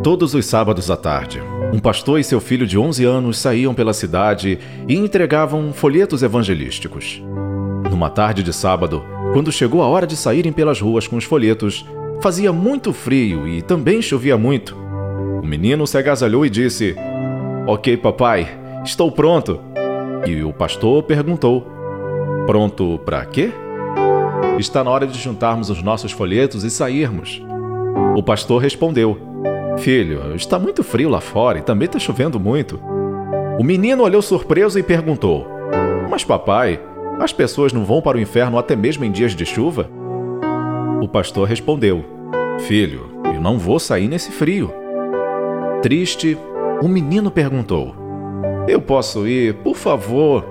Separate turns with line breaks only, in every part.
Todos os sábados à tarde, um pastor e seu filho de 11 anos saíam pela cidade e entregavam folhetos evangelísticos. Numa tarde de sábado, quando chegou a hora de saírem pelas ruas com os folhetos, fazia muito frio e também chovia muito. O menino se agasalhou e disse: "Ok, papai, estou pronto." E o pastor perguntou: "Pronto para quê?" "Está na hora de juntarmos os nossos folhetos e sairmos." O pastor respondeu: "Filho, está muito frio lá fora e também está chovendo muito." O menino olhou surpreso e perguntou: "Mas papai, as pessoas não vão para o inferno até mesmo em dias de chuva?" O pastor respondeu: "Filho, eu não vou sair nesse frio." Triste, o menino perguntou: "Eu posso ir, por favor?"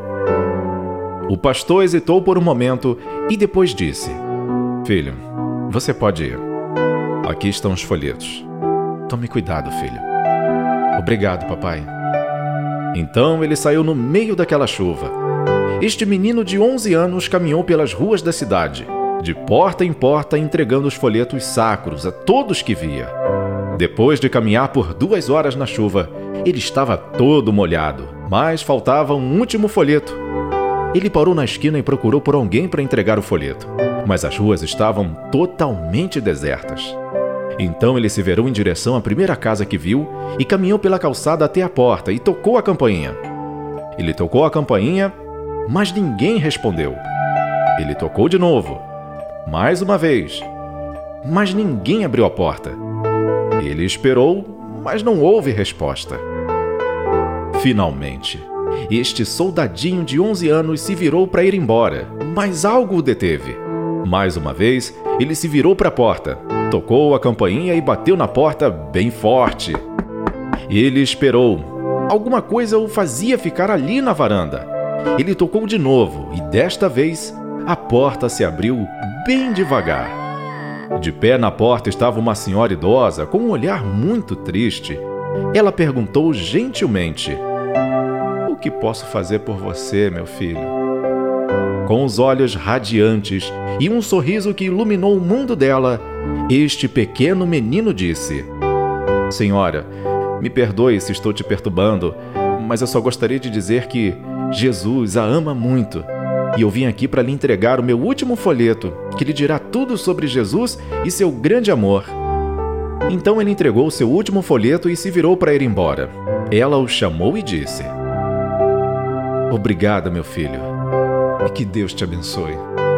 O pastor hesitou por um momento e depois disse: "Filho, você pode ir. Aqui estão os folhetos. Tome cuidado, filho." "Obrigado, papai." Então ele saiu no meio daquela chuva. Este menino de 11 anos caminhou pelas ruas da cidade, de porta em porta, entregando os folhetos sacros a todos que via. Depois de caminhar por 2 horas na chuva, ele estava todo molhado, mas faltava um último folheto. Ele parou na esquina e procurou por alguém para entregar o folheto, mas as ruas estavam totalmente desertas. Então ele se virou em direção à primeira casa que viu e caminhou pela calçada até a porta e tocou a campainha. Ele tocou a campainha, mas ninguém respondeu. Ele tocou de novo, mais uma vez, mas ninguém abriu a porta. Ele esperou, mas não houve resposta. Finalmente, este soldadinho de 11 anos se virou para ir embora, mas algo o deteve. Mais uma vez, ele se virou para a porta, tocou a campainha e bateu na porta bem forte. Ele esperou. Alguma coisa o fazia ficar ali na varanda. Ele tocou de novo e, desta vez, a porta se abriu bem devagar. De pé na porta estava uma senhora idosa com um olhar muito triste. Ela perguntou gentilmente: "O que posso fazer por você, meu filho?" Com os olhos radiantes e um sorriso que iluminou o mundo dela, este pequeno menino disse: "Senhora, me perdoe se estou te perturbando, mas eu só gostaria de dizer que Jesus a ama muito. E eu vim aqui para lhe entregar o meu último folheto, que lhe dirá tudo sobre Jesus e seu grande amor." Então ele entregou o seu último folheto e se virou para ir embora. Ela o chamou e disse: "Obrigada, meu filho. E que Deus te abençoe."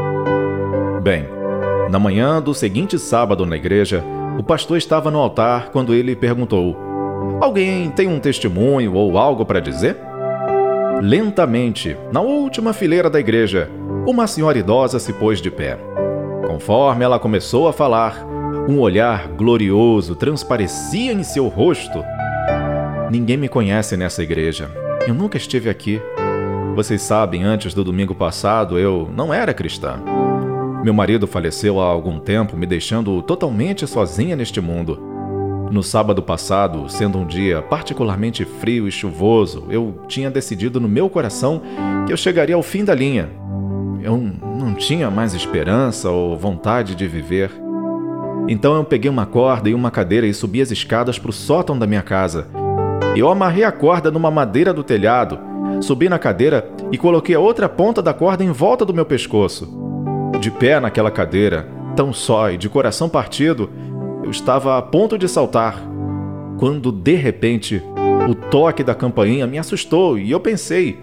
Bem, na manhã do seguinte sábado na igreja, o pastor estava no altar quando ele perguntou: "Alguém tem um testemunho ou algo para dizer?" Lentamente, na última fileira da igreja, uma senhora idosa se pôs de pé. Conforme ela começou a falar, um olhar glorioso transparecia em seu rosto. "Ninguém me conhece nessa igreja. Eu nunca estive aqui. Vocês sabem, antes do domingo passado, eu não era cristã. Meu marido faleceu há algum tempo, me deixando totalmente sozinha neste mundo. No sábado passado, sendo um dia particularmente frio e chuvoso, eu tinha decidido no meu coração que eu chegaria ao fim da linha. Eu não tinha mais esperança ou vontade de viver. Então eu peguei uma corda e uma cadeira e subi as escadas para o sótão da minha casa. Eu amarrei a corda numa madeira do telhado, subi na cadeira e coloquei a outra ponta da corda em volta do meu pescoço. De pé naquela cadeira, tão só e de coração partido, eu estava a ponto de saltar, quando, de repente, o toque da campainha me assustou e eu pensei: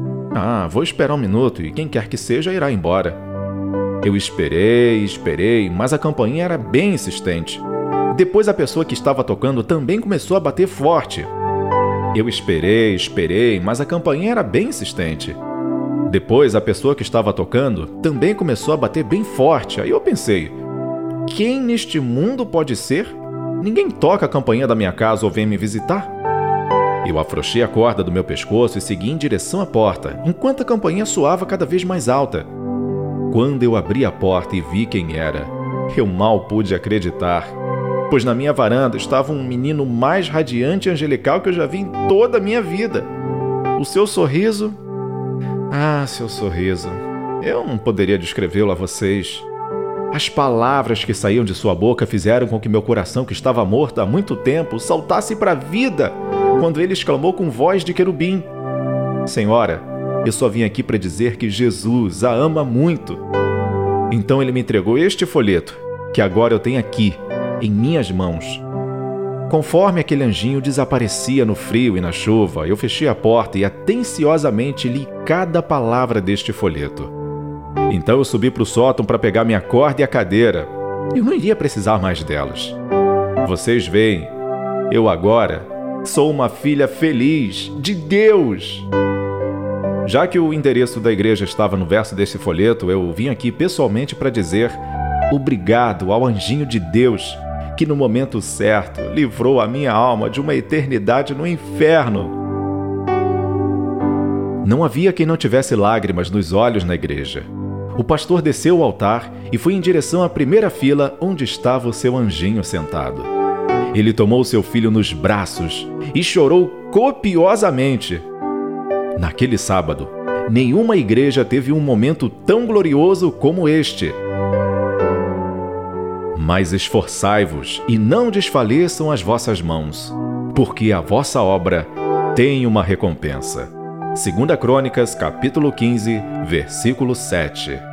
vou esperar um minuto e quem quer que seja irá embora. Eu esperei, mas a campainha era bem insistente. Depois a pessoa que estava tocando também começou a bater forte. Eu esperei, mas a campainha era bem insistente. Depois a pessoa que estava tocando também começou a bater bem forte. Aí eu pensei: quem neste mundo pode ser? Ninguém toca a campainha da minha casa ou vem me visitar. Eu afrouxei a corda do meu pescoço e segui em direção à porta, enquanto a campainha soava cada vez mais alta. Quando eu abri a porta e vi quem era, eu mal pude acreditar, pois na minha varanda estava um menino mais radiante e angelical que eu já vi em toda a minha vida. O seu sorriso... seu sorriso... Eu não poderia descrevê-lo a vocês. As palavras que saíam de sua boca fizeram com que meu coração, que estava morto há muito tempo, saltasse para a vida quando ele exclamou com voz de querubim: Senhora, eu só vim aqui para dizer que Jesus a ama muito. Então ele me entregou este folheto, que agora eu tenho aqui, em minhas mãos. Conforme aquele anjinho desaparecia no frio e na chuva, eu fechei a porta e atenciosamente li cada palavra deste folheto. Então eu subi para o sótão para pegar minha corda e a cadeira. Eu não iria precisar mais delas. Vocês veem, eu agora sou uma filha feliz de Deus. Já que o endereço da igreja estava no verso desse folheto, eu vim aqui pessoalmente para dizer obrigado ao anjinho de Deus, que no momento certo livrou a minha alma de uma eternidade no inferno. Não havia quem não tivesse lágrimas nos olhos na igreja. O pastor desceu ao altar e foi em direção à primeira fila onde estava o seu anjinho sentado. Ele tomou seu filho nos braços e chorou copiosamente. Naquele sábado, nenhuma igreja teve um momento tão glorioso como este. Mas esforçai-vos e não desfaleçam as vossas mãos, porque a vossa obra tem uma recompensa. 2 Crônicas, capítulo 15, versículo 7.